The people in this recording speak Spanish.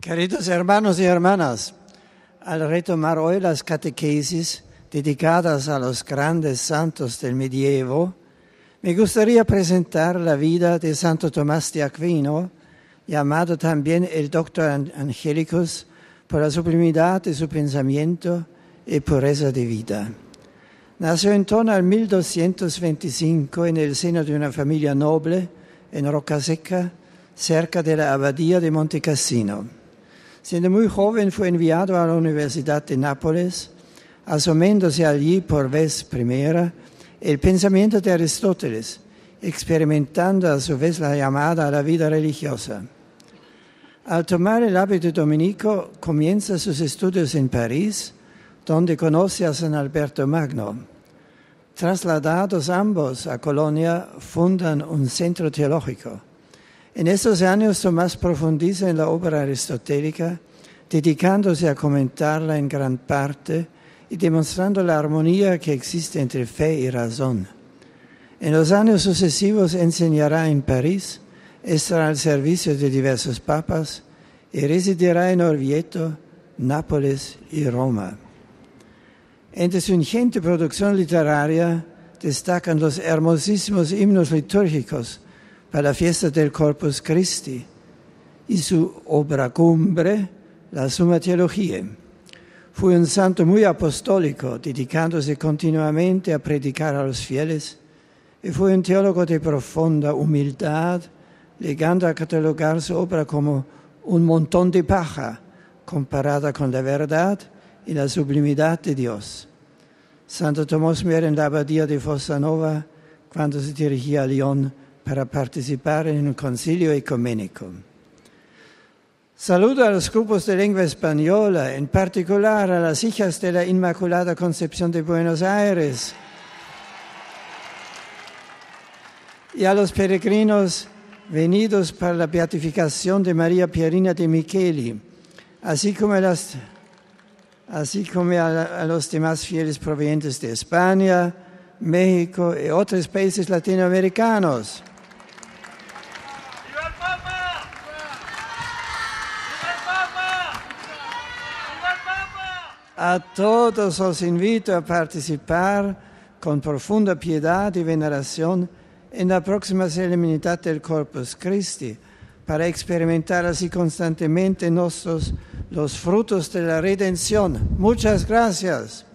Queridos hermanos y hermanas, al retomar hoy las catequesis dedicadas a los grandes santos del medievo, me gustaría presentar la vida de Santo Tomás de Aquino, llamado también el Doctor Angelicus por la sublimidad de su pensamiento y pureza de vida. Nació en torno al 1225 en el seno de una familia noble en Roccasecca, cerca de la abadía de Montecassino. Siendo muy joven fue enviado a la Universidad de Nápoles, asomándose allí por vez primera el pensamiento de Aristóteles, experimentando a su vez la llamada a la vida religiosa. Al tomar el hábito dominico, comienza sus estudios en París, donde conoce a San Alberto Magno. Trasladados ambos a Colonia, fundan un centro teológico. En estos años Tomás profundiza en la obra aristotélica, dedicándose a comentarla en gran parte y demostrando la armonía que existe entre fe y razón. En los años sucesivos enseñará en París, estará al servicio de diversos papas y residirá en Orvieto, Nápoles y Roma. Entre su ingente producción literaria destacan los hermosísimos himnos litúrgicos para la fiesta del Corpus Christi y su obra cumbre, la Summa Theologiae. Fue un santo muy apostólico, dedicándose continuamente a predicar a los fieles, y fue un teólogo de profunda humildad, llegando a catalogar su obra como un montón de paja comparada con la verdad y la sublimidad de Dios. Santo Tomás muere en la abadía de Fossanova cuando se dirigía a Lyon para participar en un concilio ecuménico. Saludo a los grupos de lengua española, en particular a las hijas de la Inmaculada Concepción de Buenos Aires y a los peregrinos venidos para la beatificación de María Pierina de Micheli, así como a los demás fieles provenientes de España, México y otros países latinoamericanos. ¡Viva el Papa! ¡Viva el Papa! ¡Viva el Papa! A todos os invito a participar con profunda piedad y veneración en la próxima solemnidad del Corpus Christi, para experimentar así constantemente nosotros los frutos de la redención. Muchas gracias.